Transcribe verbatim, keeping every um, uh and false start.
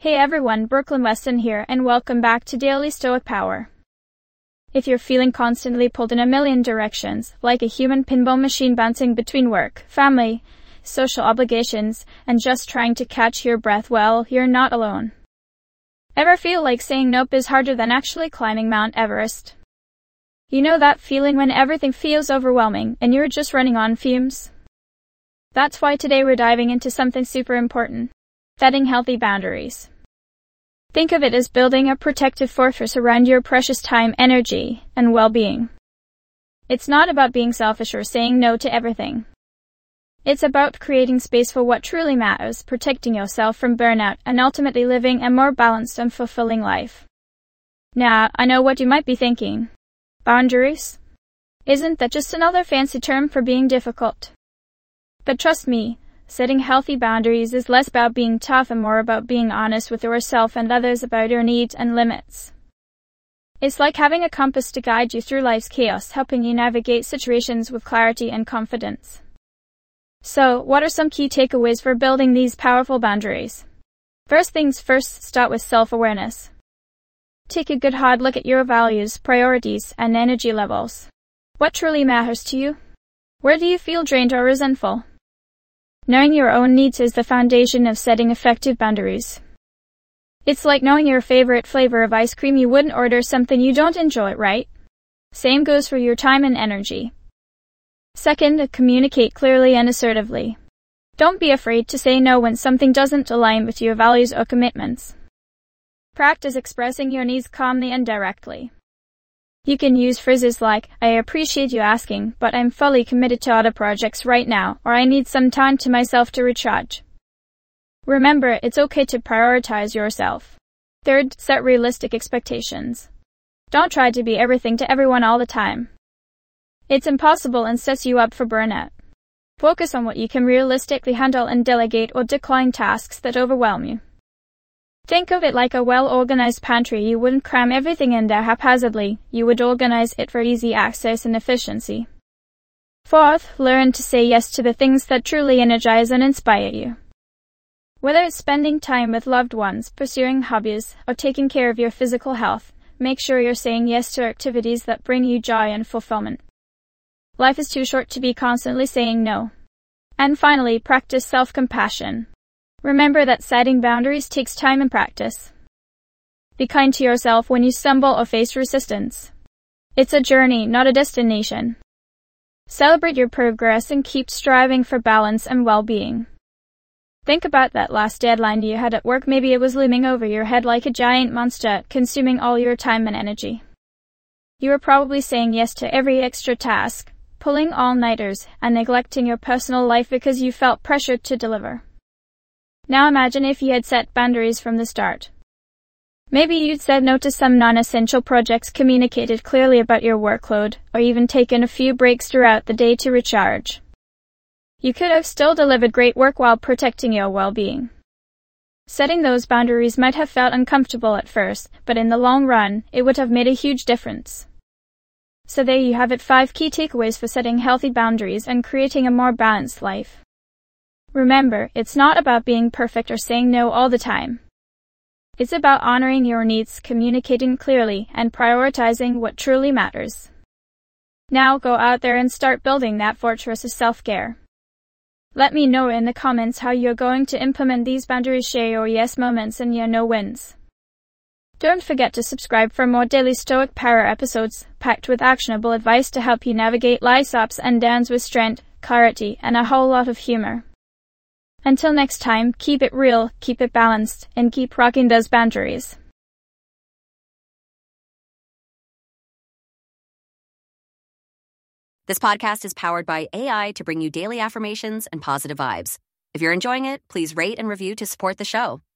Hey everyone, Brooklyn Weston here, and welcome back to Daily Stoic Power. If you're feeling constantly pulled in a million directions, like a human pinball machine bouncing between work, family, social obligations, and just trying to catch your breath, well, you're not alone. Ever feel like saying nope is harder than actually climbing Mount Everest? You know that feeling when everything feels overwhelming and you're just running on fumes? That's why today we're diving into something super important: setting healthy boundaries. Think of it as building a protective fortress around your precious time, energy, and well-being. It's not about being selfish or saying no to everything. It's about creating space for what truly matters, protecting yourself from burnout, and ultimately living a more balanced and fulfilling life. Now, I know what you might be thinking. Boundaries? Isn't that just another fancy term for being difficult? But trust me, setting healthy boundaries is less about being tough and more about being honest with yourself and others about your needs and limits. It's like having a compass to guide you through life's chaos, helping you navigate situations with clarity and confidence. So, what are some key takeaways for building these powerful boundaries? First things first, start with self-awareness. Take a good hard look at your values, priorities, and energy levels. What truly matters to you? Where do you feel drained or resentful? Knowing your own needs is the foundation of setting effective boundaries. It's like knowing your favorite flavor of ice cream. You wouldn't order something you don't enjoy, right? Same goes for your time and energy. Second, communicate clearly and assertively. Don't be afraid to say no when something doesn't align with your values or commitments. Practice expressing your needs calmly and directly. You can use phrases like, "I appreciate you asking, but I'm fully committed to other projects right now," or "I need some time to myself to recharge." Remember, it's okay to prioritize yourself. Third, set realistic expectations. Don't try to be everything to everyone all the time. It's impossible and sets you up for burnout. Focus on what you can realistically handle and delegate or decline tasks that overwhelm you. Think of it like a well-organized pantry. You wouldn't cram everything in there haphazardly. You would organize it for easy access and efficiency. Fourth, learn to say yes to the things that truly energize and inspire you. Whether it's spending time with loved ones, pursuing hobbies, or taking care of your physical health, make sure you're saying yes to activities that bring you joy and fulfillment. Life is too short to be constantly saying no. And finally, practice self-compassion. Remember that setting boundaries takes time and practice. Be kind to yourself when you stumble or face resistance. It's a journey, not a destination. Celebrate your progress and keep striving for balance and well-being. Think about that last deadline you had at work. Maybe it was looming over your head like a giant monster, consuming all your time and energy. You were probably saying yes to every extra task, pulling all-nighters, and neglecting your personal life because you felt pressured to deliver. Now imagine if you had set boundaries from the start. Maybe you'd said no to some non-essential projects, communicated clearly about your workload, or even taken a few breaks throughout the day to recharge. You could have still delivered great work while protecting your well-being. Setting those boundaries might have felt uncomfortable at first, but in the long run, it would have made a huge difference. So there you have it, five key takeaways for setting healthy boundaries and creating a more balanced life. Remember, it's not about being perfect or saying no all the time. It's about honoring your needs, communicating clearly, and prioritizing what truly matters. Now go out there and start building that fortress of self-care. Let me know in the comments how you're going to implement these boundaries. Share your yes moments and your no wins. Don't forget to subscribe for more daily Stoic Power episodes, packed with actionable advice to help you navigate life's ups and downs with strength, clarity, and a whole lot of humor. Until next time, keep it real, keep it balanced, and keep rocking those boundaries. This podcast is powered by A I to bring you daily affirmations and positive vibes. If you're enjoying it, please rate and review to support the show.